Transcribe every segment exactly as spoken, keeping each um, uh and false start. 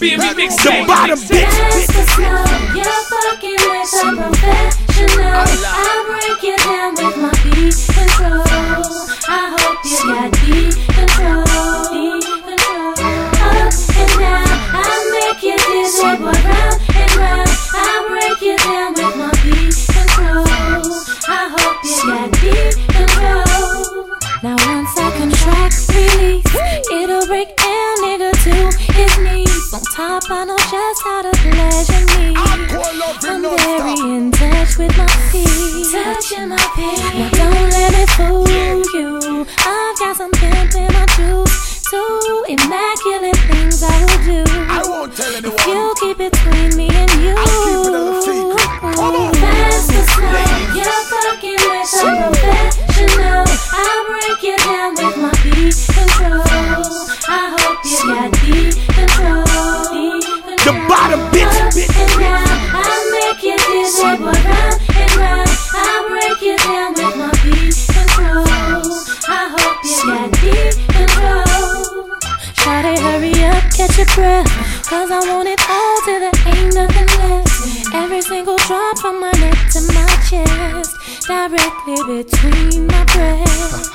baby mix. The bottom bitch. You're fucking with a professional. I break you down with my beat control. I hope you got deep control. Deep control. Up and down, I make you dizzy, boy, round and round. I break you down with my beat control. I hope you got deep control. Now once I contract, release, it'll break down nigga to his knees. On top, I know just how to pleasure me. I'm very in touch with my feet, touching my feet. Now don't let me fool you. I've got some pimp in my juice. Two immaculate things I will do. I won't tell anyone. If you keep it between me and you. I'll keep it a secret. Come on. Fast or slow, you're fucking with a professional. I'll break you down with my beat control. I hope you got deep control. Deep control. The bottom bitch. Up and down, I'll make you dizzy, boy, round and round. I'll break you down with my beat control. I hope you got deep control. Try to hurry up, catch your breath, cause I want it all till there ain't nothing left. Every single drop from my neck to my chest, directly between my breasts.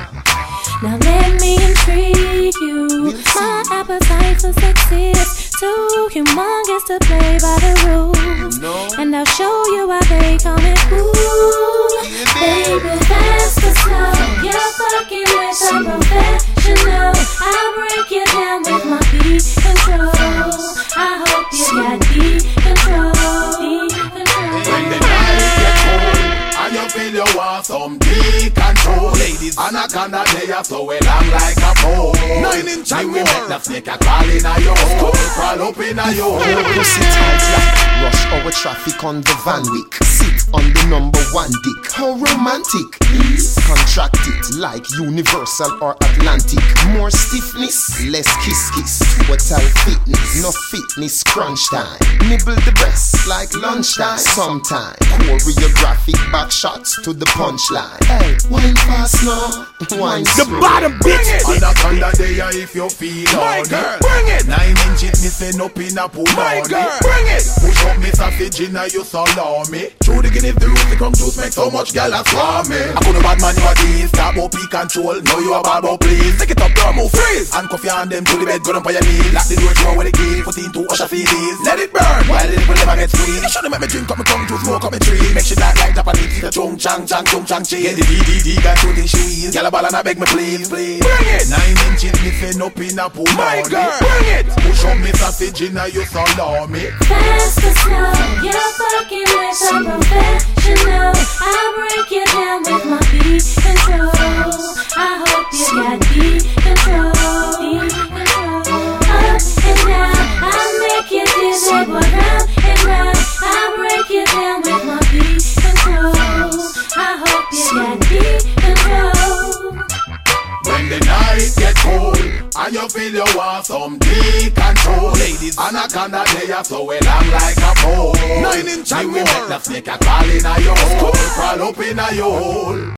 Now let me intrigue you. My appetite for sex is too humongous to play by the rules. And I'll show you why they call me ooh. Baby, fast or slow, you're fucking with a professional. I'll break you down with my beat control. I hope you got deep control. Deep control. When the night get cold and you feel you want some deep control, ladies, anaconda they are so well long like a pole. Nine inch and more. Make the snake a crawl in a your hole, crawl up in a your hole. Pussy tight like rush hour traffic on the Van Wick. Sit on the number one dick. How romantic. Contract it like Universal or Atlantic. More stiffness, less kiss kiss. Total fitness, no fitness crunch time. Nibble the breast like lunchtime. Sometime choreographic back shots to the punchline. Hey, wine fast now, wine The slow. bottom bitch. Anaconda there if you feel My on girl, it. bring it. Nine inches missing up in a pool My on girl, it. bring it. Push up me sausage in a you salami. True the give the roots, the come juice make so much gal a swarm me. I couldn't bad man you a tease. Stop up peak control, know you a bad boy please. Take it up girl, move freeze. And coffee on them to the bed, go down for your knees. Lock the door, throw away the key. Put into Usher feelies. Let it burn, while the people never get squeezed. You shouldn't make me drink, come me come to smoke, come me tree. Make shit like like Japanese, the chung chang chang chung chang chi. Get the D D D, got two things shoes. Gal a ball and I beg me please, please. Bring it. Nine inches missing up in a pool. My on girl, it. bring it. Push up me sausage in a you salami. Fast or slow, you're fucking with a professional. I'll break you down with my beat control. I hope you got deep control. Deep control. Up and down, I'll make you dizzy, boy, round and round. I'll break you down with my beat control. I hope you got deep control. When the night get cold and you feel you want some deep control, ladies, anaconda they are so well long like a pole. Nine inch and You more. make the snake a crawl in a your hole, crawl up in a your hole.